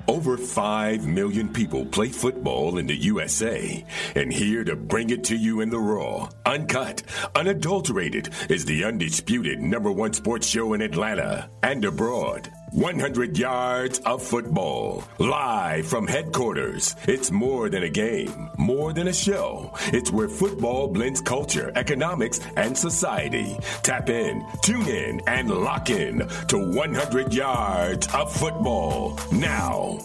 Over 5 million people play football in the USA, and here to bring it to you in the raw, uncut, unadulterated is the undisputed #1 sports show in Atlanta and abroad. 100 yards of football, live from headquarters. It's more than a game, more than a show. It's where football blends culture, economics, and society. Tap in, tune in, and lock in to 100 yards of football now.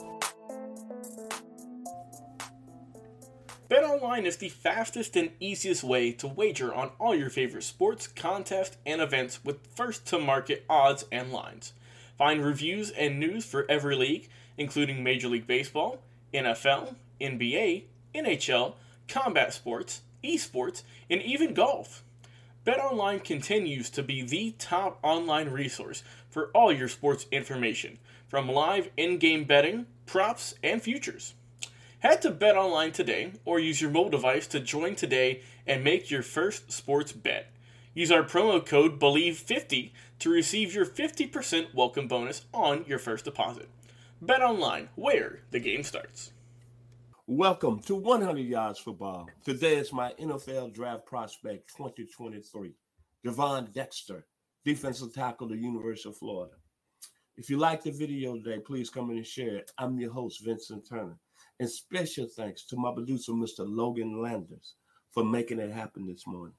BetOnline is the fastest and easiest way to wager on all your favorite sports, contests, and events with first-to-market odds and lines. Find reviews and news for every league, including Major League Baseball, NFL, NBA, NHL, combat sports, esports, and even golf. BetOnline continues to be the top online resource for all your sports information, from live in-game betting, props, and futures. Head to BetOnline today or use your mobile device to join today and make your first sports bet. Use our promo code BELIEVE50 to receive your 50% welcome bonus on your first deposit. BetOnline, where the game starts. Welcome to 100 Yards Football. Today is my NFL Draft Prospect 2023, Gervon Dexter, defensive tackle of the University of Florida. If you like the video today, please come in and share it. I'm your host, Vincent Turner. And special thanks to my producer, Mr. Logan Landers, for making it happen this morning.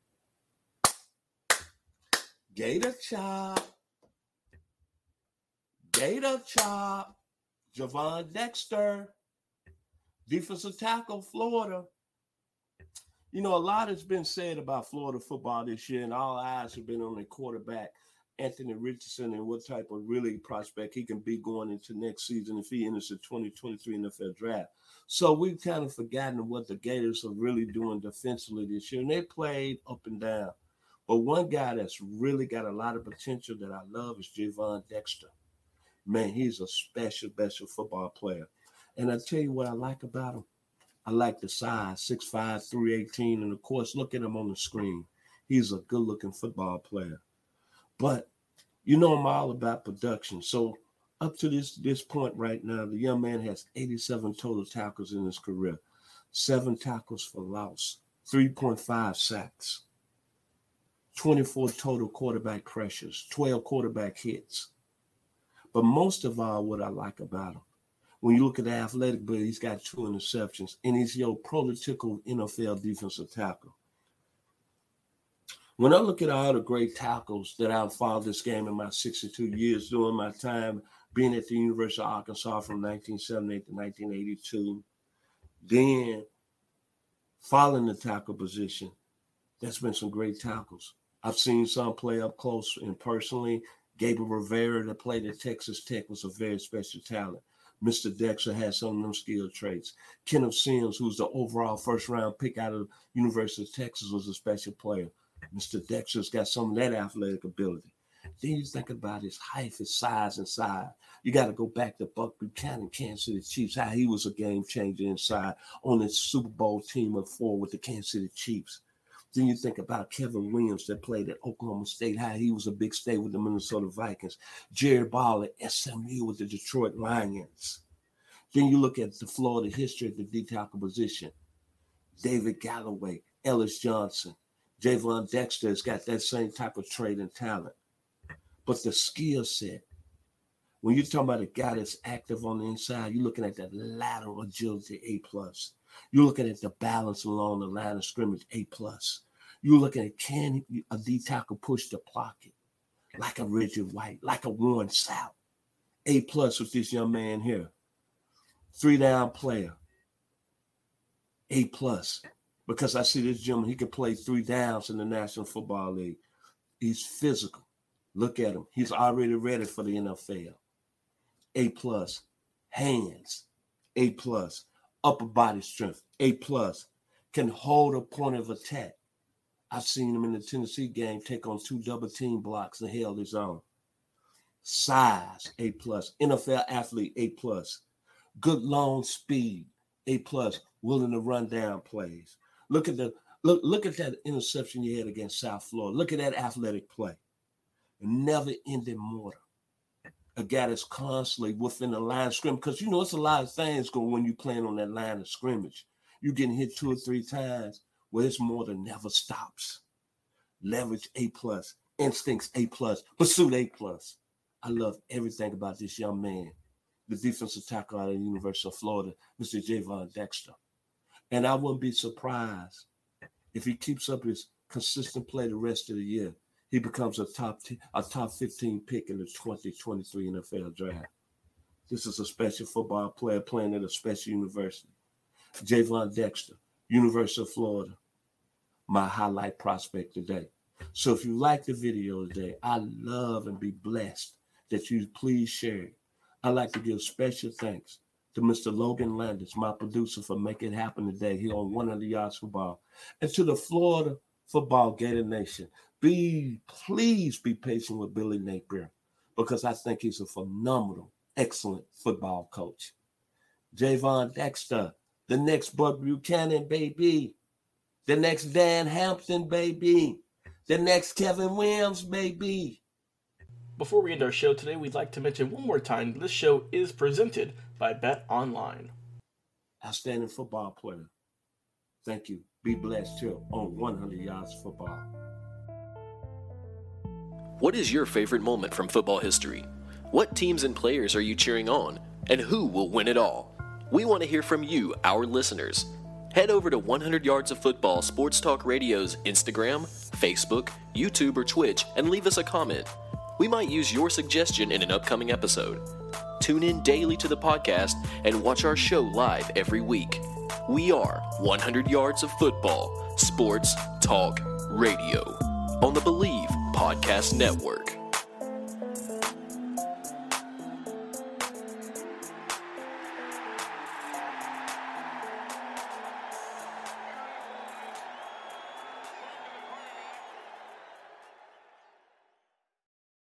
Gator chop. Gervon Dexter, defensive tackle, Florida. You know, a lot has been said about Florida football this year, and all eyes have been on the quarterback, Anthony Richardson, and what type of really prospect he can be going into next season if he enters the 2023 NFL draft. So we've kind of forgotten what the Gators are really doing defensively this year, and they played up and down. But one guy that's really got a lot of potential that I love is Gervon Dexter. Man, he's a special football player. And I tell you what I like about him. I like the size, 6'5", 318. And, of course, look at him on the screen. He's a good-looking football player. But you know I'm all about production. So up to this point right now, the young man has 87 total tackles in his career, 7 tackles for loss, 3.5 sacks. 24 total quarterback pressures, 12 quarterback hits. But most of all, what I like about him, when you look at the athletic ability, he's got 2 interceptions, and he's your prototypical NFL defensive tackle. When I look at all the great tackles that I've followed this game in my 62 years during my time being at the University of Arkansas from 1978 to 1982, then following the tackle position, there's been some great tackles. I've seen some play up close and personally. Gabriel Rivera that played at Texas Tech was a very special talent. Mr. Dexter had some of them skill traits. Kenneth Sims, who's the overall first-round pick out of University of Texas, was a special player. Mr. Dexter's got some of that athletic ability. Then you think about his height, his size inside. You got to go back to Buck Buchanan, Kansas City Chiefs, how he was a game changer inside on his Super Bowl team of 4 with the Kansas City Chiefs. Then you think about Kevin Williams that played at Oklahoma State, how he was a big stay with the Minnesota Vikings. Jerry Ball at SMU with the Detroit Lions. Then you look at the Florida history at the D-tackle position. David Galloway, Ellis Johnson, Gervon Dexter has got that same type of trait and talent. But the skill set, when you're talking about a guy that's active on the inside, you're looking at that lateral agility, A+. You're looking at the balance along the line of scrimmage, A+. You're looking at can a D-tackle push the pocket like a Richard White, like a Warren Sapp. A+ with this young man here. 3-down player. A+. Because I see this gentleman, he can play 3 downs in the National Football League. He's physical. Look at him. He's already ready for the NFL. A+. Hands. A+. Upper body strength, A+, can hold a point of attack. I've seen him in the Tennessee game take on 2 double team blocks and held his own. Size, A+, NFL athlete, A+, good long speed, A+, willing to run down plays. Look at that interception you had against South Florida. Look at that athletic play. Never ending mortar. a guy that's constantly within the line of scrimmage. Because, it's a lot of things going when you're playing on that line of scrimmage. You're getting hit 2 or 3 times where it's more than never stops. Leverage A+, instincts A+, pursuit A+. I love everything about this young man, the defensive tackle out of the University of Florida, Mr. Javon Dexter. And I wouldn't be surprised if he keeps up his consistent play the rest of the year. He becomes a top 15 pick in the 2023 NFL draft. This is a special football player playing at a special university. Javon Dexter, University of Florida, my highlight prospect today. So if you like the video today, I love and be blessed that you please share it. I'd like to give special thanks to Mr. Logan Landis, my producer, for making it happen today here on 100 Yards Football. And to the Florida Football Gator Nation, please be patient with Billy Napier, because I think he's a phenomenal, excellent football coach. Javon Dexter, the next Bud Buchanan, baby. The next Dan Hampton, baby. The next Kevin Williams, baby. Before we end our show today, we'd like to mention one more time this show is presented by Bet Online. Outstanding football player. Thank you. Be blessed here on 100 Yards Football. What is your favorite moment from football history? What teams and players are you cheering on? And who will win it all? We want to hear from you, our listeners. Head over to 100 Yards of Football Sports Talk Radio's Instagram, Facebook, YouTube, or Twitch and leave us a comment. We might use your suggestion in an upcoming episode. Tune in daily to the podcast and watch our show live every week. We are 100 Yards of Football Sports Talk Radio on the Believe Podcast Network.